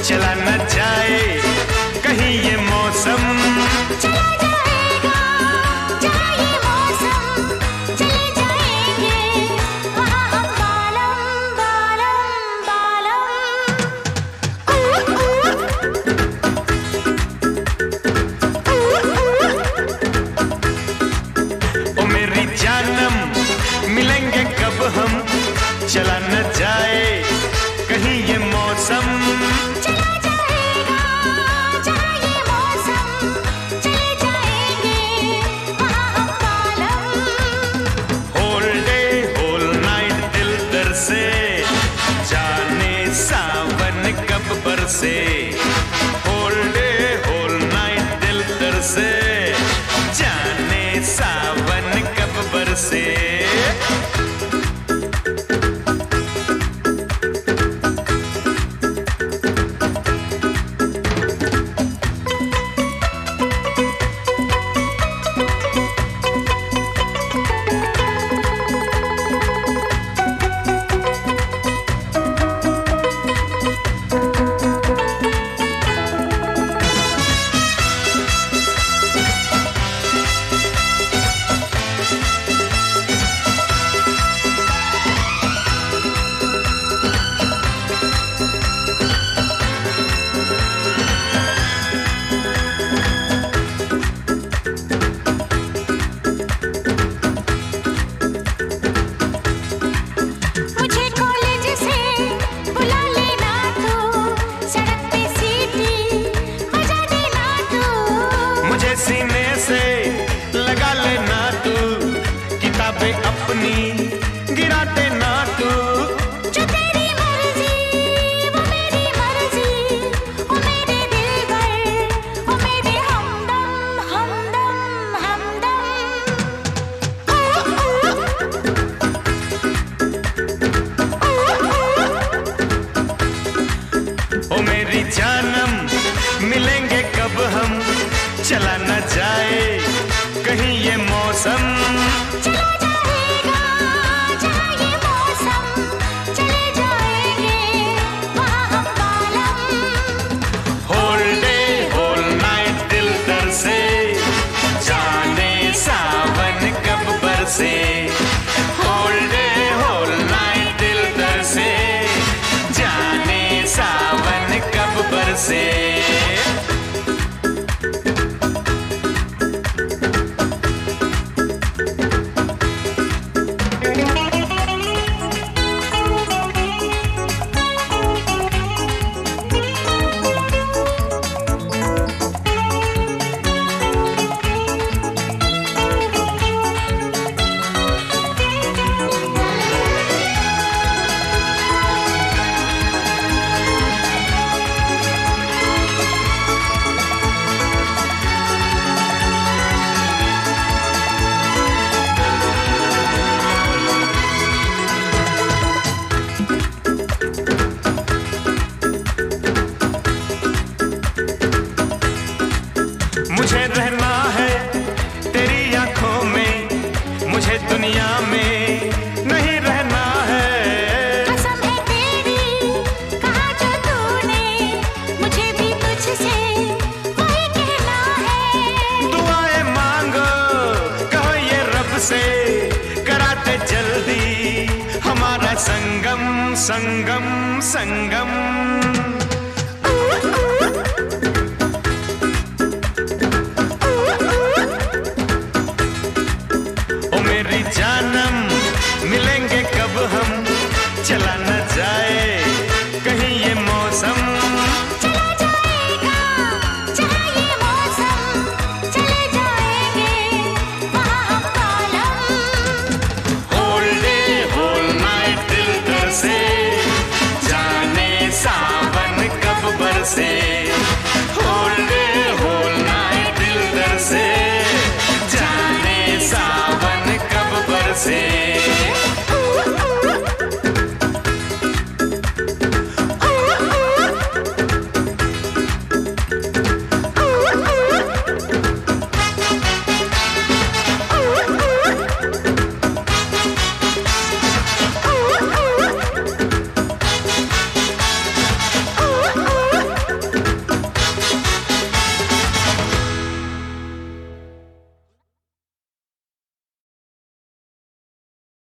चला न जाए कहीं ये मौसम। चला जाएगा जहाँ ये मौसम, चले जाएंगे वहाँ हम बालम बालम बालम। ओ मेरी जानम मिलेंगे कब हम, चला न जाए कहीं ये मौसम। चला जाएगा जहाँ ये मौसम, चले जाएंगे वहाँ हम बालम। होल डे होल नाइट दिल दर से, जाने सावन कब बरसे। होल डे होल नाइट दिल दर से, जाने सावन कब बरसे। मुझे कॉलेज से बुला लेना तू, सड़क पे सीटी बजा देना तू। मुझे सीने से लगा लेना तू, किताबें अपनी गिरा देना तू। जो तेरी मर्जी वो मेरी मर्जी, वो मेरे दिलबर, वो मेरे हमदम हमदम हमदम। ओ मेरी जानम मिलेंगे कब हम, चला न जाए कहीं ये मौसम। चला जाएगा जहाँ ये मौसम, चले जाएंगे वहाँ हम बालम। होल डे होल नाइट दिल दर से, जाने सावन कब बरसे। होल डे होल नाइट दिल दर से, जाने सावन कब बरसे। मुझे रहना है तेरी आंखों में, मुझे दुनिया में नहीं रहना है। कसम है तेरी कहा जो तूने, मुझे भी तुझसे वही कहना है। दुआएं मांगो कहो ये रब से, कराते जल्दी हमारा संगम संगम संगम। ओ मेरी जानम मिलेंगे कब हम, चला न जाए कहीं ये मौसम। चला जाएगा जहाँ ये मौसम, चले जाएंगे वहाँ हम बालम। होल डे होल नाइट दिल दर से, जाने सावन कब बरसे। होल डे होल नाइट दिल दर से, जाने सावन कब बरसे।